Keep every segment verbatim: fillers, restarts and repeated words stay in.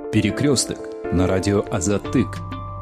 Перекресток на радио Азат-Тык.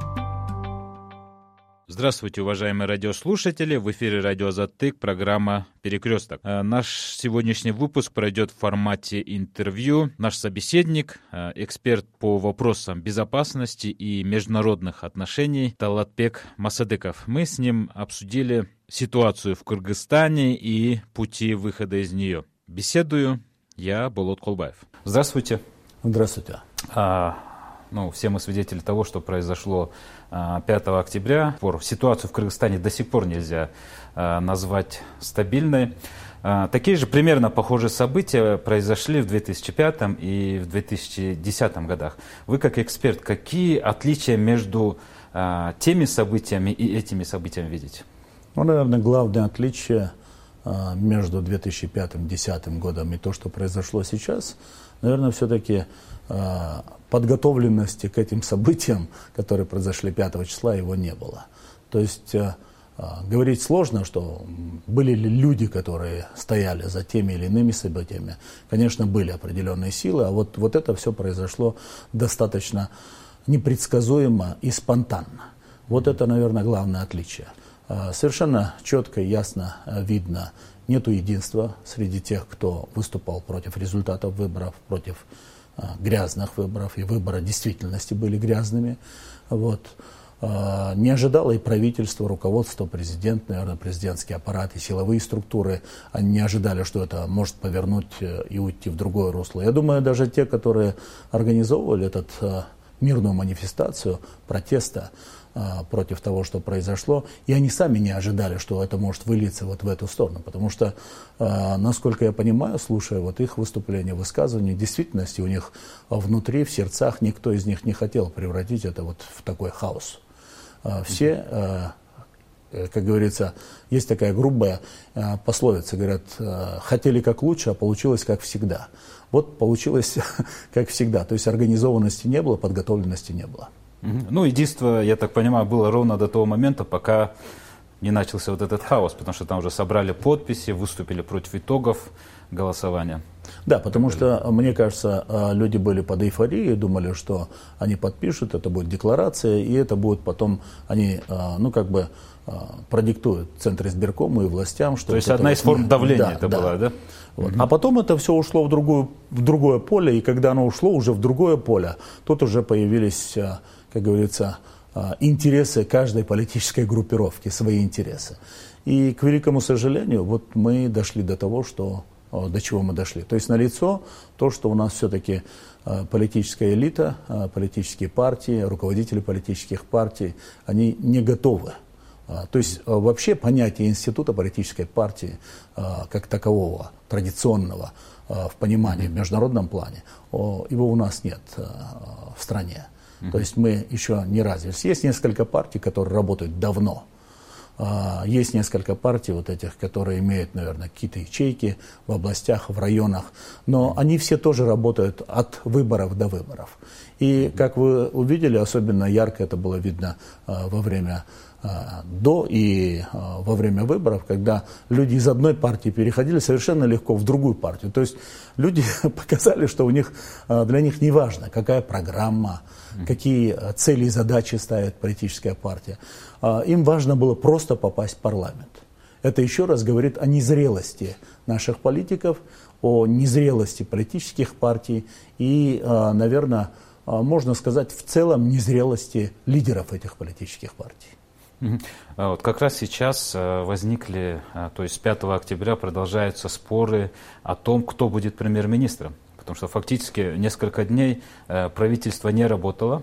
Здравствуйте, уважаемые радиослушатели. В эфире радио Азат-Тык, программа «Перекресток». Наш сегодняшний выпуск пройдет в формате интервью. Наш собеседник, эксперт по вопросам безопасности и международных отношений Талатбек Масадыков. Мы с ним обсудили ситуацию в Кыргызстане и пути выхода из нее. Беседую я, Болот Колбаев. Здравствуйте. Здравствуйте. А, ну, все мы свидетели того, что произошло а, пятого октября. Ситуацию в Кыргызстане до сих пор нельзя а, назвать стабильной. А, такие же примерно похожие события произошли в две тысячи пятом и в две тысячи десятом годах. Вы как эксперт, какие отличия между а, теми событиями и этими событиями видите? Ну, наверное, главное отличие а, между две тысячи пятым и две тысячи десятым годом и то, что произошло сейчас, наверное, все-таки а, подготовленности к этим событиям, которые произошли пятого числа, его не было. То есть а, говорить сложно, что были ли люди, которые стояли за теми или иными событиями. Конечно, были определенные силы, а вот, вот это все произошло достаточно непредсказуемо и спонтанно. Вот это, наверное, главное отличие. А, совершенно четко и ясно видно, нету единства среди тех, кто выступал против результатов выборов, против а, грязных выборов, и выборы действительности были грязными. Вот. А, не ожидало и правительство, руководство, президент, наверное, президентский аппарат и силовые структуры. Они не ожидали, что это может повернуть и уйти в другое русло. Я думаю, даже те, которые организовывали эту а, мирную манифестацию протеста против того, что произошло, и они сами не ожидали, что это может вылиться вот в эту сторону, потому что, насколько я понимаю, слушая вот их выступления, высказывания, в действительности у них внутри, в сердцах, никто из них не хотел превратить это вот в такой хаос. Все, как говорится, есть такая грубая пословица, говорят, хотели как лучше, а получилось как всегда. Вот получилось как всегда, то есть организованности не было, подготовленности не было. Ну, единство, я так понимаю, было ровно до того момента, пока не начался вот этот хаос, потому что там уже собрали подписи, выступили против итогов голосования. Да, потому что, мне кажется, люди были под эйфорией, думали, что они подпишут, это будет декларация, и это будет потом, они, ну, как бы, продиктуют Центр избиркому и властям, что... То есть вот одна это из форм давления да, это да. была, да? Вот. Mm-hmm. А потом это все ушло в, другую, в другое поле, и когда оно ушло уже в другое поле, тут уже появились, как говорится, интересы каждой политической группировки, свои интересы. И, к великому сожалению, вот мы дошли до того, что, до чего мы дошли. То есть налицо то, что у нас все-таки политическая элита, политические партии, руководители политических партий, они не готовы. То есть вообще понятие института политической партии как такового, традиционного в понимании, в международном плане, его у нас нет в стране. То есть мы еще не развились. Есть несколько партий, которые работают давно. Есть несколько партий вот этих, которые имеют, наверное, какие-то ячейки в областях, в районах. Но они все тоже работают от выборов до выборов. И, как вы увидели, особенно ярко это было видно во время до и во время выборов, когда люди из одной партии переходили совершенно легко в другую партию. То есть люди показали, что у них, для них не важно, какая программа, какие цели и задачи ставит политическая партия. Им важно было просто попасть в парламент. Это еще раз говорит о незрелости наших политиков, о незрелости политических партий и, наверное, можно сказать, в целом незрелости лидеров этих политических партий. Вот как раз сейчас возникли, то есть с пятого октября продолжаются споры о том, кто будет премьер-министром. Потому что фактически несколько дней правительство не работало,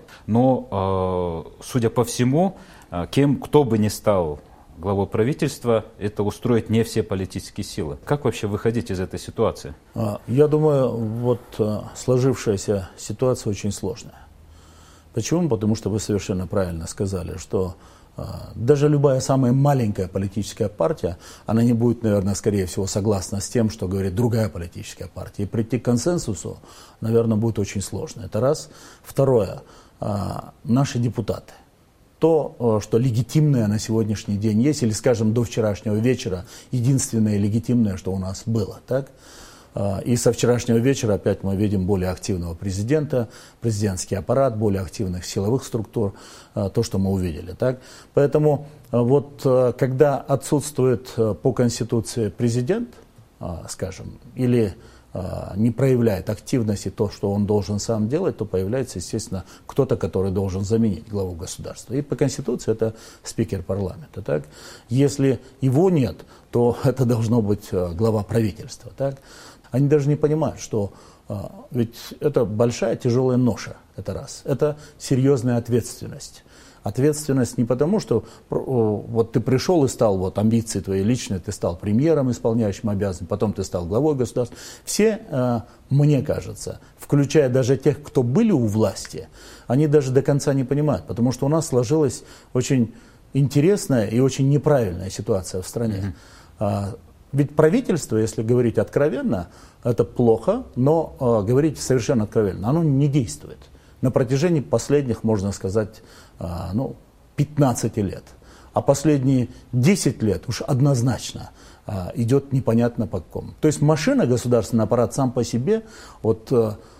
но, судя по всему, кем, кто бы ни стал главой правительства, это устроит не все политические силы. Как вообще выходить из этой ситуации? Я думаю, вот сложившаяся ситуация очень сложная. Почему? Потому что вы совершенно правильно сказали, что даже любая самая маленькая политическая партия, она не будет, наверное, скорее всего, согласна с тем, что говорит другая политическая партия. И прийти к консенсусу, наверное, будет очень сложно. Это раз. Второе. Наши депутаты. То, что легитимное на сегодняшний день есть, или, скажем, до вчерашнего вечера, единственное легитимное, что у нас было, так? И со вчерашнего вечера опять мы видим более активного президента, президентский аппарат, более активных силовых структур, то, что мы увидели. Так? Поэтому вот когда отсутствует по Конституции президент, скажем, или не проявляет активности то, что он должен сам делать, то появляется, естественно, кто-то, который должен заменить главу государства. И по Конституции это спикер парламента. Так? Если его нет, то это должно быть глава правительства. Так? Они даже не понимают, что ведь это большая тяжелая ноша, это раз. Это серьезная ответственность. Ответственность не потому, что вот ты пришел и стал, вот амбиции твои личные, ты стал премьером, исполняющим обязанности, потом ты стал главой государства. Все, мне кажется, включая даже тех, кто были у власти, они даже до конца не понимают, потому что у нас сложилась очень интересная и очень неправильная ситуация в стране. Mm-hmm. Ведь правительство, если говорить откровенно, это плохо, но говорить совершенно откровенно, оно не действует. На протяжении последних, можно сказать, ну, пятнадцати лет. А последние десять лет уж однозначно идет непонятно по какому. То есть машина, государственный аппарат сам по себе, вот,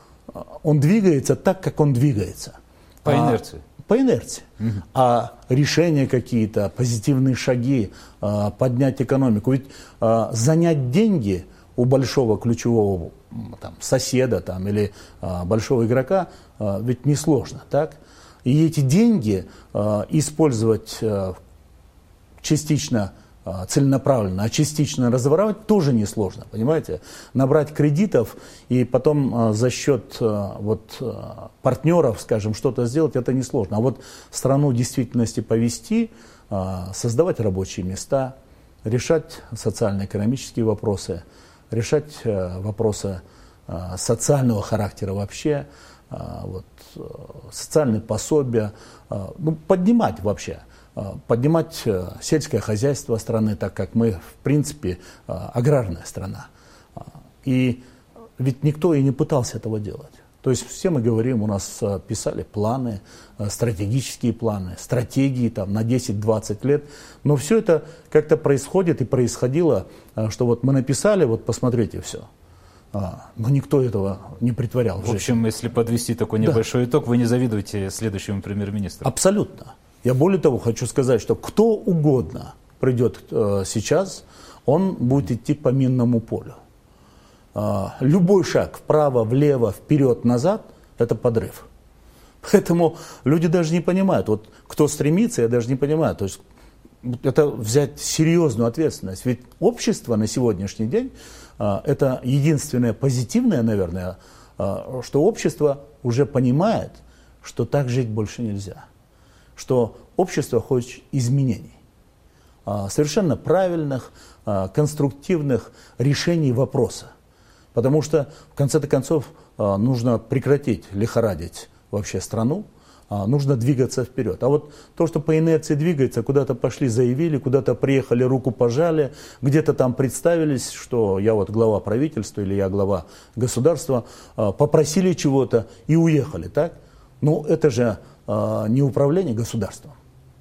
он двигается так, как он двигается. По инерции. А, по инерции. Угу. А решения какие-то, позитивные шаги, поднять экономику. Ведь занять деньги у большого ключевого там, соседа там, или большого игрока ведь несложно, так? И эти деньги э, использовать э, частично э, целенаправленно, а частично разворовать тоже несложно, понимаете? Набрать кредитов и потом э, за счет э, вот, э, партнеров, скажем, что-то сделать, это несложно. А вот страну в действительности повести, э, создавать рабочие места, решать социально-экономические вопросы, решать э, вопросы э, социального характера вообще, вот, социальные пособия, ну, поднимать вообще, поднимать сельское хозяйство страны, так как мы, в принципе, аграрная страна. И ведь никто и не пытался этого делать. То есть все мы говорим, у нас писали планы, стратегические планы, стратегии там, на десять-двадцать лет, но все это как-то происходит и происходило, что вот мы написали, вот посмотрите все. А, но никто этого не притворял. В, в общем, если подвести такой небольшой да. итог, вы не завидуете следующему премьер-министру? Абсолютно. Я более того хочу сказать, что кто угодно придет э, сейчас, он будет идти по минному полю. А, любой шаг вправо, влево, вперед, назад – это подрыв. Поэтому люди даже не понимают. Вот кто стремится, я даже не понимаю. То есть это взять серьезную ответственность. Ведь общество на сегодняшний день это единственное позитивное, наверное, что общество уже понимает, что так жить больше нельзя. Что общество хочет изменений. Совершенно правильных, конструктивных решений вопроса. Потому что, в конце-то концов, нужно прекратить лихорадить вообще страну. Нужно двигаться вперед. А вот то, что по инерции двигается, куда-то пошли, заявили, куда-то приехали, руку пожали, где-то там представились, что я вот глава правительства или я глава государства, попросили чего-то и уехали, так? Ну, это же не управление государством.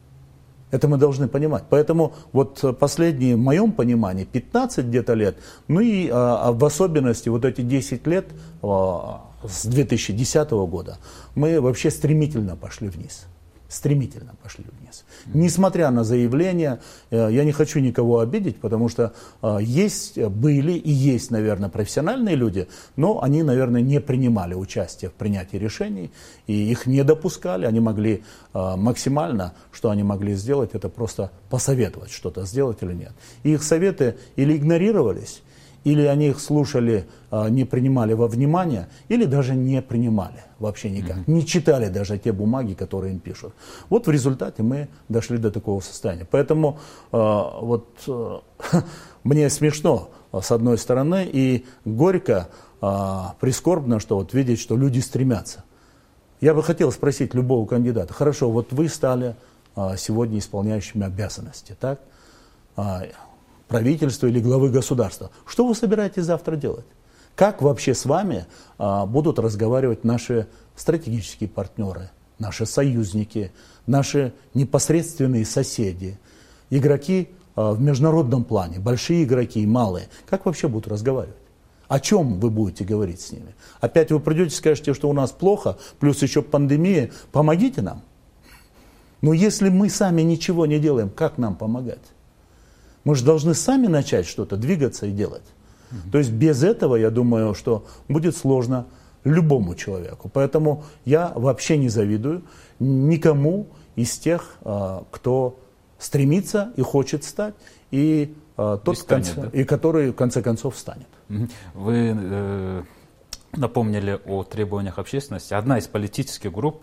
Это мы должны понимать. Поэтому вот последние, в моем понимании, пятнадцать где-то лет, ну и а, в особенности вот эти десять лет а, с две тысячи десятого года, мы вообще стремительно пошли вниз. Стремительно пошли вниз. Несмотря на заявления, я не хочу никого обидеть, потому что есть, были и есть, наверное, профессиональные люди, но они, наверное, не принимали участие в принятии решений, и их не допускали, они могли максимально, что они могли сделать, это просто посоветовать что-то сделать или нет. И их советы или игнорировались, или они их слушали, не принимали во внимание, или даже не принимали вообще никак. Mm-hmm. Не читали даже те бумаги, которые им пишут. Вот в результате мы дошли до такого состояния. Поэтому э, вот э, мне смешно, с одной стороны, и горько, э, прискорбно, что вот видеть, что люди стремятся. Я бы хотел спросить любого кандидата: хорошо, вот вы стали э, сегодня исполняющими обязанности, так? Э, правительства или главы государства. Что вы собираетесь завтра делать? Как вообще с вами а, будут разговаривать наши стратегические партнеры, наши союзники, наши непосредственные соседи, игроки а, в международном плане, большие игроки и малые? Как вообще будут разговаривать? О чем вы будете говорить с ними? Опять вы придете и скажете, что у нас плохо, плюс еще пандемия, помогите нам. Но если мы сами ничего не делаем, как нам помогать? Мы же должны сами начать что-то, двигаться и делать. Mm-hmm. То есть без этого, я думаю, что будет сложно любому человеку. Поэтому я вообще не завидую никому из тех, кто стремится и хочет стать, и тот, и, станет, конце, да? и который в конце концов станет. Вы э, напомнили о требованиях общественности. Одна из политических групп,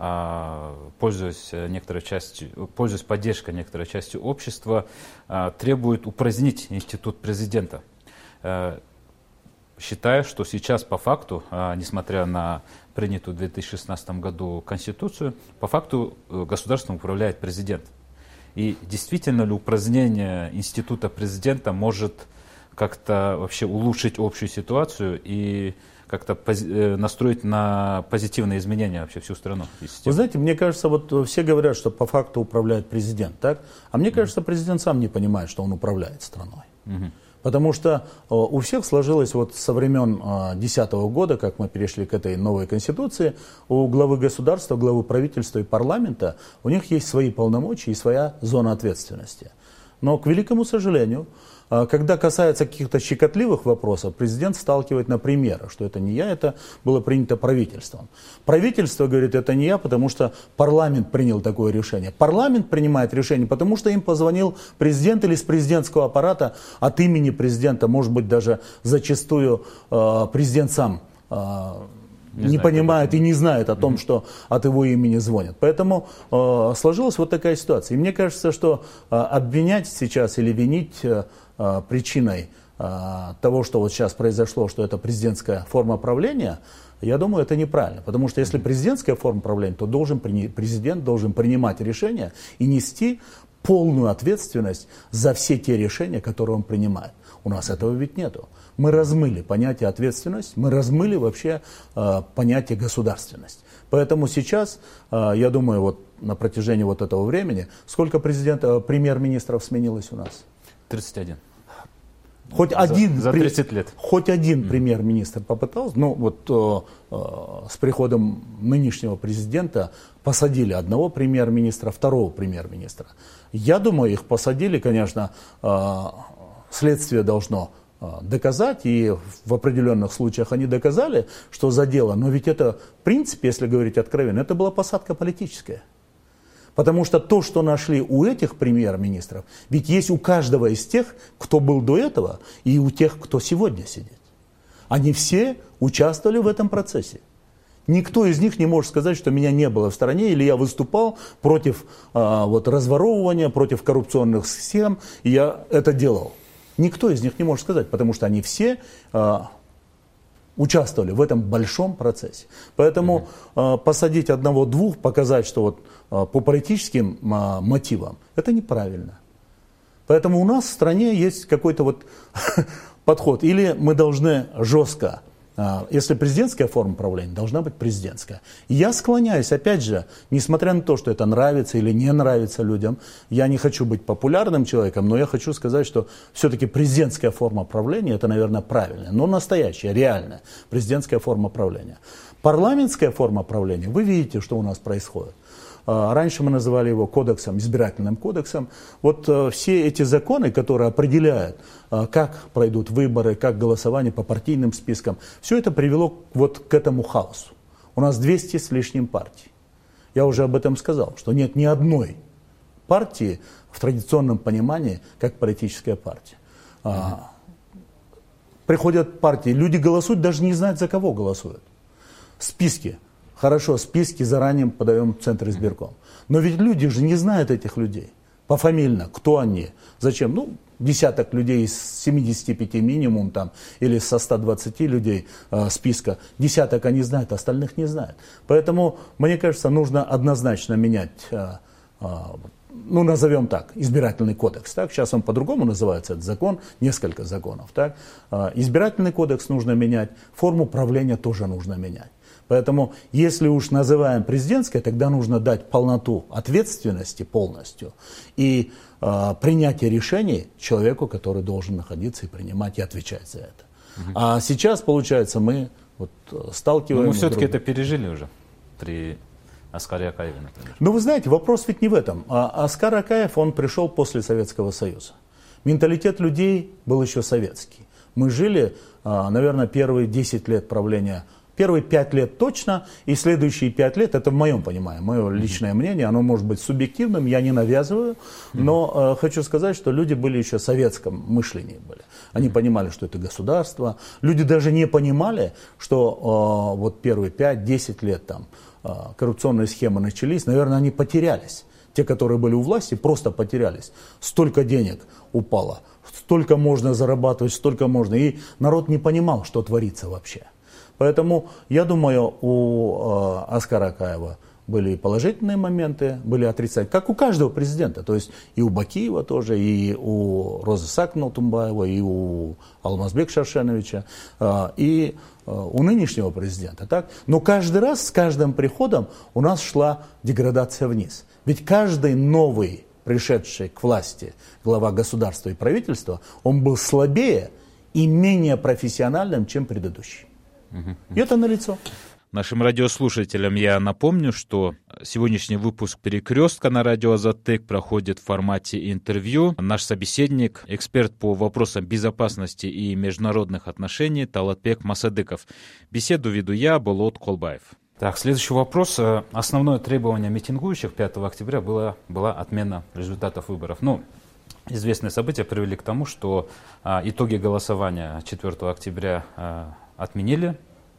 э, пользуясь, некоторой частью, пользуясь поддержкой некоторой части общества, э, требует упразднить институт президента. Э, считая, что сейчас по факту, э, несмотря на принятую в две тысячи шестнадцатом году Конституцию, по факту э, государством управляет президент. И действительно ли упразднение института президента может как-то вообще улучшить общую ситуацию и как-то пози- настроить на позитивные изменения вообще всю страну? Вы знаете, мне кажется, вот все говорят, что по факту управляет президент, так? А мне кажется, президент сам не понимает, что он управляет страной. Mm-hmm. Потому что у всех сложилось вот со времен две тысячи десятого года, как мы перешли к этой новой конституции, у главы государства, главы правительства и парламента, у них есть свои полномочия и своя зона ответственности. Но, к великому сожалению, когда касается каких-то щекотливых вопросов, президент сталкивает на примерах, что это не я, это было принято правительством. Правительство говорит, это не я, потому что парламент принял такое решение. Парламент принимает решение, потому что им позвонил президент или с президентского аппарата от имени президента, может быть, даже зачастую э, президент сам э, не, не понимает и не знает о том, mm-hmm. что от его имени звонят. Поэтому э, сложилась вот такая ситуация. И мне кажется, что э, обвинять сейчас или винить э, э, причиной э, того, что вот сейчас произошло, что это президентская форма правления, я думаю, это неправильно. Потому что если президентская форма правления, то должен, президент должен принимать решения и нести полную ответственность за все те решения, которые он принимает. У нас этого ведь нету. Мы размыли понятие ответственность, мы размыли вообще э, понятие государственность. Поэтому сейчас, э, я думаю, вот на протяжении вот этого времени, сколько президента, премьер-министров сменилось у нас? тридцать один. Хоть за, один, за тридцать лет. Хоть один mm. премьер-министр попытался, ну вот э, э, с приходом нынешнего президента посадили одного премьер-министра, второго премьер-министра. Я думаю, их посадили, конечно, э, следствие должно доказать, и в определенных случаях они доказали, что за дело, но ведь это, в принципе, если говорить откровенно, это была посадка политическая. Потому что то, что нашли у этих премьер-министров, ведь есть у каждого из тех, кто был до этого, и у тех, кто сегодня сидит. Они все участвовали в этом процессе. Никто из них не может сказать, что меня не было в стороне, или я выступал против а, вот, разворовывания, против коррупционных схем, и я это делал. Никто из них не может сказать, потому что они все э, участвовали в этом большом процессе. Поэтому э, посадить одного-двух, показать, что вот, э, по политическим э, мотивам, это неправильно. Поэтому у нас в стране есть какой-то вот подход. Или мы должны жестко, э, если президентская форма правления, должна быть президентская. И я склоняюсь, опять же, несмотря на то, что это нравится или не нравится людям, я не хочу быть популярным человеком, но я хочу сказать, что все-таки президентская форма правления, это, наверное, правильная, но настоящая, реальная президентская форма правления. Парламентская форма правления, вы видите, что у нас происходит. Раньше мы называли его кодексом, избирательным кодексом. Вот э, все эти законы, которые определяют, э, как пройдут выборы, как голосование по партийным спискам, все это привело вот к этому хаосу. У нас двести с лишним партий. Я уже об этом сказал, что нет ни одной партии в традиционном понимании, как политическая партия. Mm-hmm. Приходят партии, люди голосуют, даже не знают, за кого голосуют. Списки. Хорошо, списки заранее подаем в Центр избирком. Но ведь люди же не знают этих людей. Пофамильно, кто они, зачем. Ну, десяток людей из семидесяти пяти минимум там, или со ста двадцати людей э, списка. Десяток они знают, остальных не знают. Поэтому, мне кажется, нужно однозначно менять, э, э, ну, назовем так, избирательный кодекс. Так? Сейчас он по-другому называется, этот закон, несколько законов. Так? Э, избирательный кодекс нужно менять, форму правления тоже нужно менять. Поэтому, если уж называем президентской, тогда нужно дать полноту ответственности полностью и э, принятие решений человеку, который должен находиться и принимать и отвечать за это. Угу. А сейчас, получается, мы вот сталкиваемся... Но мы все-таки это пережили уже при Аскаре Акаеве, например. Ну, вы знаете, вопрос ведь не в этом. А Аскар Акаев, он пришел после Советского Союза. Менталитет людей был еще советский. Мы жили, наверное, первые десять лет правления, первые пять лет точно, и следующие пять лет, это в моем понимании, мое личное мнение, оно может быть субъективным, я не навязываю, но э, хочу сказать, что люди были еще в советском мышлении. Были. Они понимали, что это государство. Люди даже не понимали, что э, вот первые пять-десять лет там э, коррупционные схемы начались, наверное, они потерялись. Те, которые были у власти, просто потерялись. Столько денег упало, столько можно зарабатывать, столько можно. И народ не понимал, что творится вообще. Поэтому, я думаю, у э, Аскара Акаева были положительные моменты, были отрицательные, как у каждого президента. То есть и у Бакиева тоже, и у Розы Сакновны Тумбаева, и у Алмазбека Шаршеновича, э, и э, у нынешнего президента. Так? Но каждый раз, с каждым приходом у нас шла деградация вниз. Ведь каждый новый, пришедший к власти глава государства и правительства, он был слабее и менее профессиональным, чем предыдущий. И это налицо. Нашим радиослушателям я напомню, что сегодняшний выпуск «Перекрестка» на радио «Азаттык» проходит в формате интервью. Наш собеседник, эксперт по вопросам безопасности и международных отношений Талатбек Масадыков. Беседу веду я, Болот Колбаев. Так, следующий вопрос. Основное требование митингующих пятого октября было, была отмена результатов выборов. Ну, известные события привели к тому, что а, итоги голосования четвёртого октября а, отменили.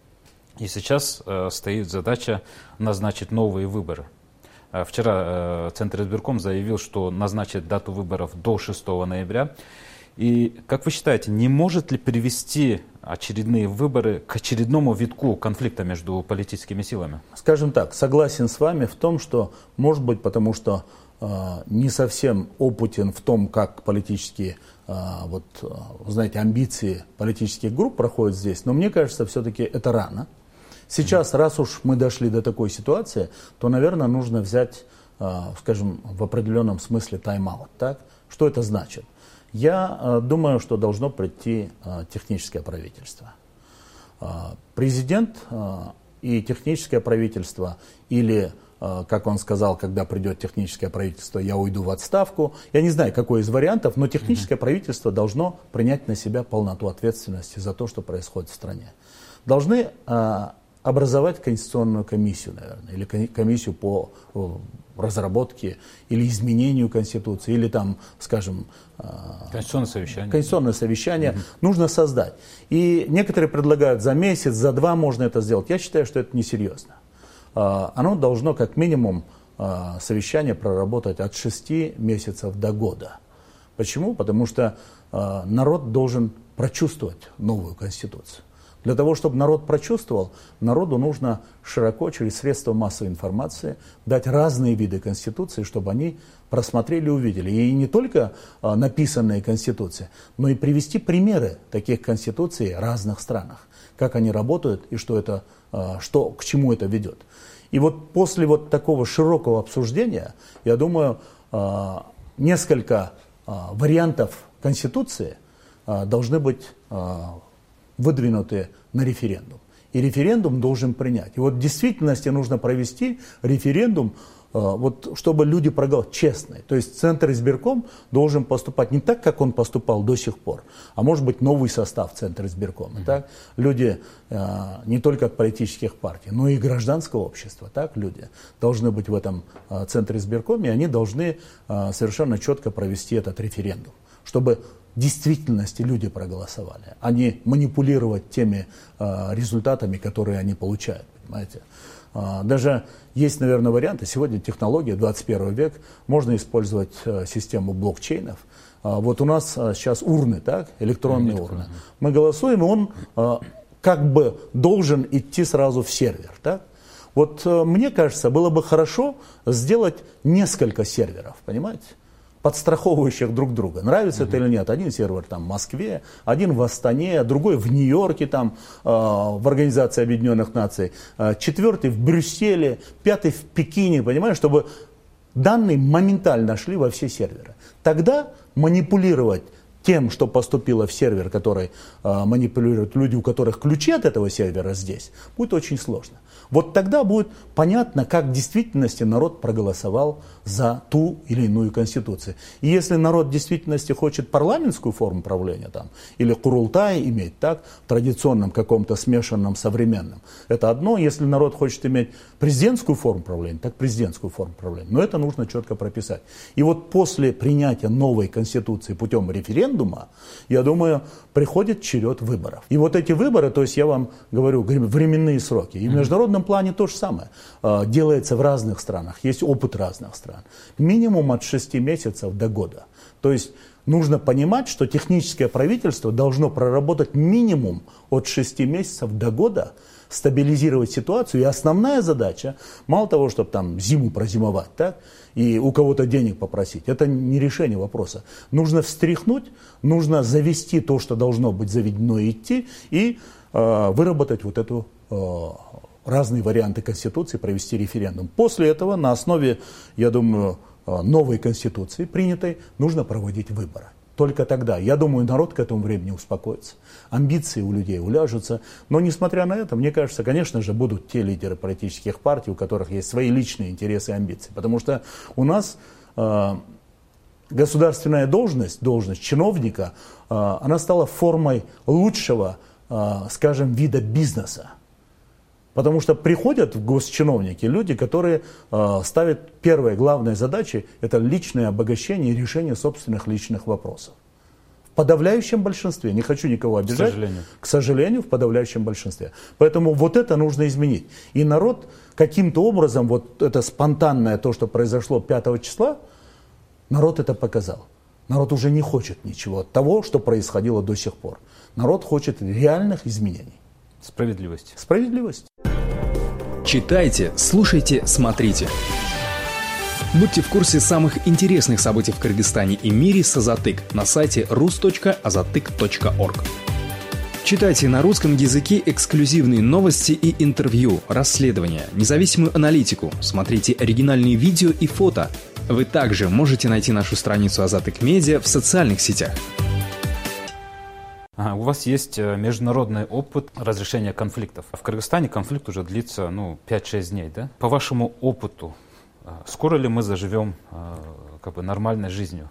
И сейчас э, стоит задача назначить новые выборы. Э, вчера э, Центр избирком заявил, что назначит дату выборов до шестого ноября. И, как вы считаете, не может ли привести очередные выборы к очередному витку конфликта между политическими силами? Скажем так, согласен с вами в том, что, может быть, потому что э, не совсем опытен в том, как политические э, вот, э, знаете, амбиции политических групп проходят здесь, но мне кажется, все-таки это рано. Сейчас, раз уж мы дошли до такой ситуации, то, наверное, нужно взять, скажем, в определенном смысле тайм-аут. Так? Что это значит? Я думаю, что должно прийти техническое правительство. Президент и техническое правительство, или, как он сказал, когда придет техническое правительство, я уйду в отставку. Я не знаю, какой из вариантов, но техническое mm-hmm. правительство должно принять на себя полноту ответственности за то, что происходит в стране. Должны образовать конституционную комиссию, наверное, или комиссию по разработке или изменению Конституции, или там, скажем... Конституционное совещание. Конституционное совещание угу. нужно создать. И некоторые предлагают за месяц, за два можно это сделать. Я считаю, что это несерьезно. Оно должно как минимум совещание проработать от шести месяцев до года. Почему? Потому что народ должен прочувствовать новую Конституцию. Для того, чтобы народ прочувствовал, народу нужно широко через средства массовой информации дать разные виды Конституции, чтобы они просмотрели и увидели. И не только а, написанные Конституции, но и привести примеры таких Конституций в разных странах. Как они работают и что это, а, что, к чему это ведет. И вот после вот такого широкого обсуждения, я думаю, а, несколько а, вариантов Конституции а, должны быть а, выдвинуты на референдум. И референдум должен принять. И вот в действительности нужно провести референдум, вот, чтобы люди проголосовали честно. То есть Центр избирком должен поступать не так, как он поступал до сих пор, а может быть новый состав Центра избиркома. Mm-hmm. Так? Люди не только от политических партий, но и гражданского общества. Так? Люди должны быть в этом Центре избиркоме, и они должны совершенно четко провести этот референдум, чтобы в действительности люди проголосовали, а не манипулировать теми э, результатами, которые они получают. Понимаете? Э, даже есть, наверное, варианты. Сегодня технология, двадцать первый век, можно использовать э, систему блокчейнов. Э, вот у нас э, сейчас урны, так, электронные Электронные. урны. Мы голосуем, и он э, как бы должен идти сразу в сервер. Так? Вот э, мне кажется, было бы хорошо сделать несколько серверов, понимаете? Подстраховывающих друг друга. Нравится mm-hmm. это или нет. Один сервер там в Москве, один в Астане, другой в Нью-Йорке, там, э, в Организации Объединенных Наций, э, четвертый в Брюсселе, пятый в Пекине, понимаешь, чтобы данные моментально шли во все серверы. Тогда манипулировать тем, что поступило в сервер, который э, манипулируют люди, у которых ключи от этого сервера здесь, будет очень сложно. Вот тогда будет понятно, как в действительности народ проголосовал за ту или иную конституцию. И если народ в действительности хочет парламентскую форму правления, там, или курултай иметь, так, в традиционном каком-то смешанном современном, это одно. Если народ хочет иметь президентскую форму правления, так президентскую форму правления. Но это нужно четко прописать. И вот после принятия новой конституции путем референдума, я думаю, приходит черед выборов. И вот эти выборы, то есть я вам говорю, временные сроки. И в международном плане то же самое. Делается в разных странах. Есть опыт разных стран. Минимум от шести месяцев до года. То есть нужно понимать, что техническое правительство должно проработать минимум от шести месяцев до года, стабилизировать ситуацию. И основная задача, мало того, чтобы там зиму прозимовать, так, и у кого-то денег попросить, это не решение вопроса. Нужно встряхнуть, нужно завести то, что должно быть заведено, и идти, и э, выработать вот эту э, разные варианты Конституции, провести референдум. После этого на основе, я думаю, новой Конституции, принятой, нужно проводить выборы. Только тогда, я думаю, народ к этому времени успокоится. Амбиции у людей уляжутся. Но, несмотря на это, мне кажется, конечно же, будут те лидеры политических партий, у которых есть свои личные интересы и амбиции. Потому что у нас э, государственная должность, должность чиновника, э, она стала формой лучшего, э, скажем, вида бизнеса. Потому что приходят в госчиновники люди, которые э, ставят первой главной задачей – это личное обогащение и решение собственных личных вопросов. В подавляющем большинстве, не хочу никого обижать, к сожалению, к сожалению в подавляющем большинстве. Поэтому вот это нужно изменить. И народ каким-то образом, вот это спонтанное то, что произошло пятого числа, народ это показал. Народ уже не хочет ничего от того, что происходило до сих пор. Народ хочет реальных изменений. Справедливость. Справедливость. Читайте, слушайте, смотрите. Будьте в курсе самых интересных событий в Кыргызстане и мире с Азатык на сайте рус точка азатык точка орг. Читайте на русском языке эксклюзивные новости и интервью, расследования, независимую аналитику, смотрите оригинальные видео и фото. Вы также можете найти нашу страницу Азатык Медиа в социальных сетях. А, у вас есть международный опыт разрешения конфликтов. В Кыргызстане конфликт уже длится ну, пять-шесть дней. Да? По вашему опыту, скоро ли мы заживем как бы, нормальной жизнью?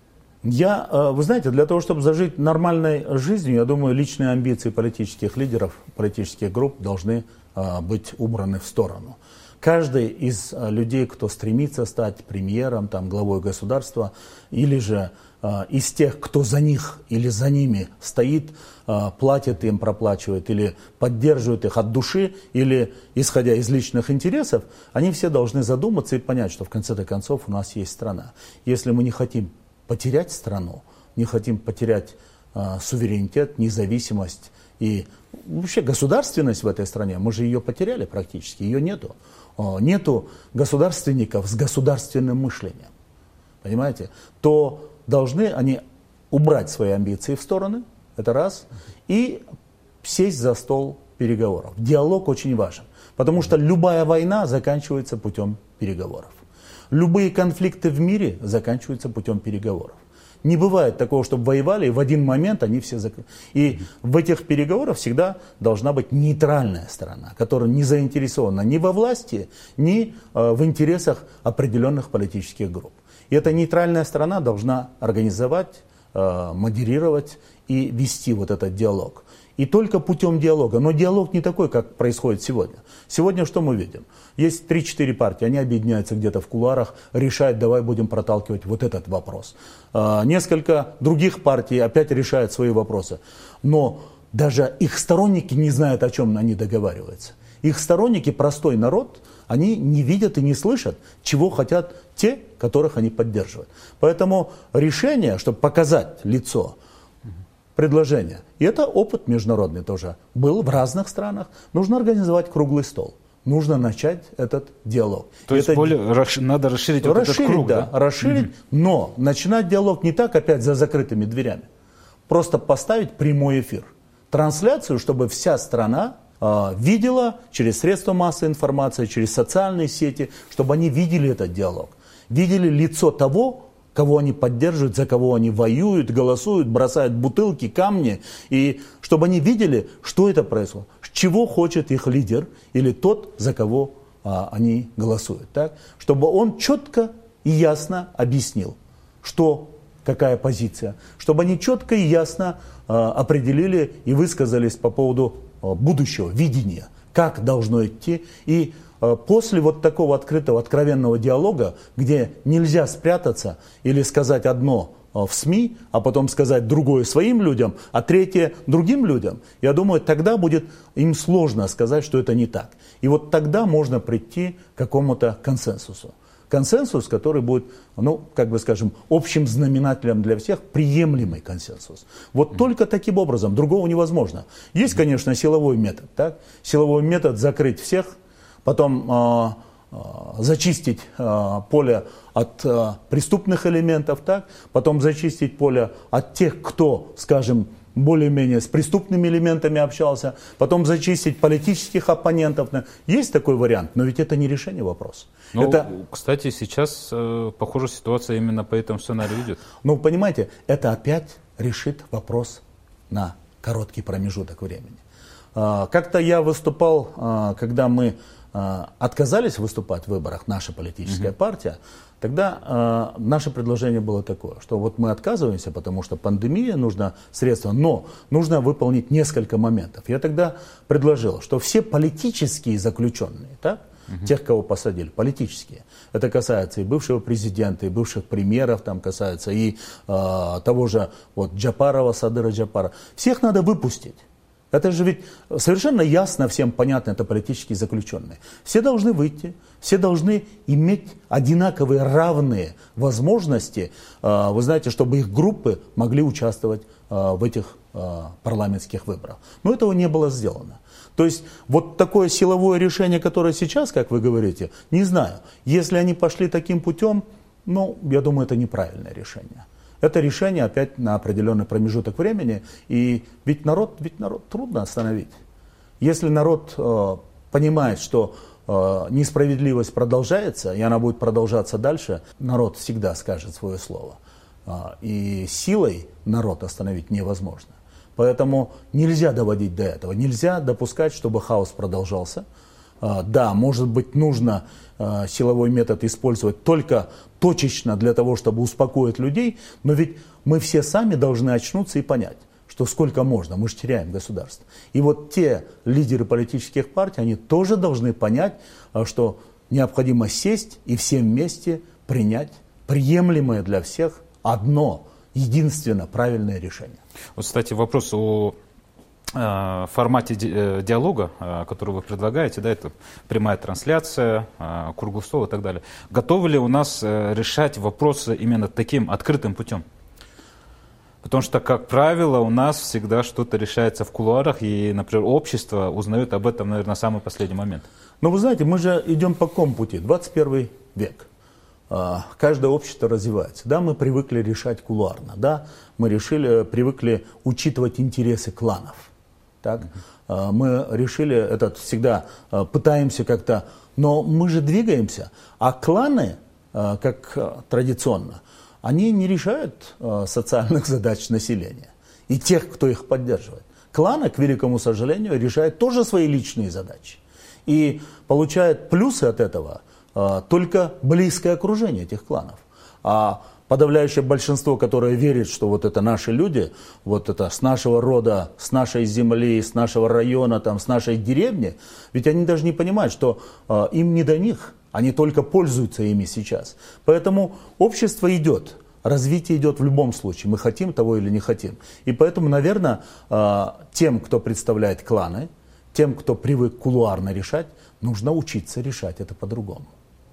Я, вы знаете, для того, чтобы зажить нормальной жизнью, я думаю, личные амбиции политических лидеров, политических групп должны быть убраны в сторону. Каждый из людей, кто стремится стать премьером, там, главой государства, или же э, из тех, кто за них или за ними стоит, э, платит им, проплачивает или поддерживает их от души, или исходя из личных интересов, они все должны задуматься и понять, что в конце-то концов у нас есть страна. Если мы не хотим потерять страну, не хотим потерять э, суверенитет, независимость и вообще государственность в этой стране, мы же ее потеряли практически, ее нету. Нету государственников с государственным мышлением, понимаете, то должны они убрать свои амбиции в стороны, это раз, и сесть за стол переговоров. Диалог очень важен, потому что любая война заканчивается путем переговоров. Любые конфликты в мире заканчиваются путем переговоров. Не бывает такого, чтобы воевали, и в один момент они все закрыты. И в этих переговорах всегда должна быть нейтральная сторона, которая не заинтересована ни во власти, ни э, в интересах определенных политических групп. И эта нейтральная сторона должна организовать, э, модерировать и вести вот этот диалог. И только путем диалога. Но диалог не такой, как происходит сегодня. Сегодня что мы видим? Есть три-четыре партии, они объединяются где-то в кулуарах, решают, давай будем проталкивать вот этот вопрос. А, несколько других партий опять решают свои вопросы. Но даже их сторонники не знают, о чем они договариваются. Их сторонники, простой народ, они не видят и не слышат, чего хотят те, которых они поддерживают. Поэтому решение, чтобы показать лицо, предложение. И это опыт международный тоже был в разных странах. Нужно организовать круглый стол. Нужно начать этот диалог. То есть это... более, надо расширить, вот расширить этот круг, да, да? расширить, mm-hmm. но начинать диалог не так опять за закрытыми дверями. Просто поставить прямой эфир. Трансляцию, чтобы вся страна э, видела через средства массовой информации, через социальные сети, чтобы они видели этот диалог. Видели лицо того, кого они поддерживают, за кого они воюют, голосуют, бросают бутылки, камни, и чтобы они видели, что это происходит, чего хочет их лидер или тот, за кого а, они голосуют. Так? Чтобы он четко и ясно объяснил, что, какая позиция, чтобы они четко и ясно а, определили и высказались по поводу а, будущего, видения, как должно идти. И после вот такого открытого, откровенного диалога, где нельзя спрятаться или сказать одно в СМИ, а потом сказать другое своим людям, а третье другим людям, я думаю, тогда будет им сложно сказать, что это не так. И вот тогда можно прийти к какому-то консенсусу. Консенсус, который будет, ну, как бы скажем, общим знаменателем для всех, приемлемый консенсус. Вот mm-hmm. только таким образом, другого невозможно. Есть, конечно, силовой метод, так? Силовой метод закрыть всех, потом э, э, зачистить э, поле от э, преступных элементов, так? Потом зачистить поле от тех, кто, скажем, более-менее с преступными элементами общался, потом зачистить политических оппонентов. Есть такой вариант, но ведь это не решение вопроса. Ну, это... Кстати, сейчас, э, похоже, ситуация именно по этому сценарию идет. Ну, понимаете, это опять решит вопрос на короткий промежуток времени. Э, как-то я выступал, э, когда мы э, отказались выступать в выборах, наша политическая [S2] Угу. [S1] Партия, тогда э, наше предложение было такое, что вот мы отказываемся, потому что пандемия, нужно средства, но нужно выполнить несколько моментов. Я тогда предложил, что все политические заключенные, так, угу. тех, кого посадили, политические, это касается и бывшего президента, и бывших премьеров, там касается и э, того же вот, Джапарова, Садыра Джапара, всех надо выпустить. Это же ведь совершенно ясно, всем понятно, это политические заключенные. Все должны выйти, все должны иметь одинаковые, равные возможности, вы знаете, чтобы их группы могли участвовать в этих парламентских выборах. Но этого не было сделано. То есть вот такое силовое решение, которое сейчас, как вы говорите, не знаю. Если они пошли таким путем, ну, я думаю, это неправильное решение. Это решение опять на определенный промежуток времени. И ведь народ, ведь народ трудно остановить. Если народ э, понимает, что э, несправедливость продолжается, и она будет продолжаться дальше, народ всегда скажет свое слово. Э, и силой народ остановить невозможно. Поэтому нельзя доводить до этого. Нельзя допускать, чтобы хаос продолжался. Э, да, может быть, нужно э, силовой метод использовать только точечно для того, чтобы успокоить людей, но ведь мы все сами должны очнуться и понять, что сколько можно, мы же теряем государство. И вот те лидеры политических партий, они тоже должны понять, что необходимо сесть и всем вместе принять приемлемое для всех одно, единственно правильное решение. Вот, кстати, вопрос о в формате диалога, который вы предлагаете, да, это прямая трансляция, круглый стол и так далее. Готовы ли у нас решать вопросы именно таким открытым путем? Потому что, как правило, у нас всегда что-то решается в кулуарах, и, например, общество узнает об этом, наверное, в самый последний момент. Но вы знаете, мы же идем по какому пути? двадцать первый век. Каждое общество развивается. Да, мы привыкли решать кулуарно, да, мы решили, привыкли учитывать интересы кланов. Так? Mm-hmm. Мы решили, это всегда пытаемся как-то, но мы же двигаемся, а кланы, как традиционно, они не решают социальных задач населения и тех, кто их поддерживает. Кланы, к великому сожалению, решают тоже свои личные задачи и получают плюсы от этого только близкое окружение этих кланов. А подавляющее большинство, которое верит, что вот это наши люди, вот это с нашего рода, с нашей земли, с нашего района, там, с нашей деревни, ведь они даже не понимают, что э, им не до них, они только пользуются ими сейчас. Поэтому общество идет, развитие идет в любом случае, мы хотим того или не хотим. И поэтому, наверное, э, тем, кто представляет кланы, тем, кто привык кулуарно решать, нужно учиться решать это по-другому.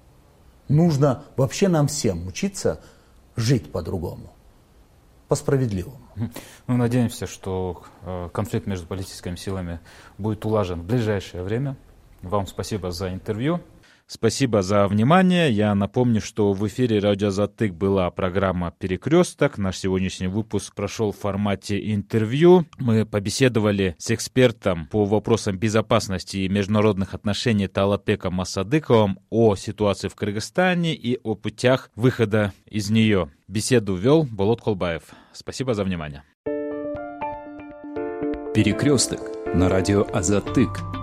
Нужно вообще нам всем учиться жить по-другому, по-справедливому. Мы надеемся, что конфликт между политическими силами будет улажен в ближайшее время. Вам спасибо за интервью. Спасибо за внимание. Я напомню, что в эфире радио Азаттык была программа «Перекресток». Наш сегодняшний выпуск прошел в формате интервью. Мы побеседовали с экспертом по вопросам безопасности и международных отношений Таалатбеком Асадыковым о ситуации в Кыргызстане и о путях выхода из нее. Беседу вел Болот Колбаев. Спасибо за внимание. «Перекресток» на радио Азаттык.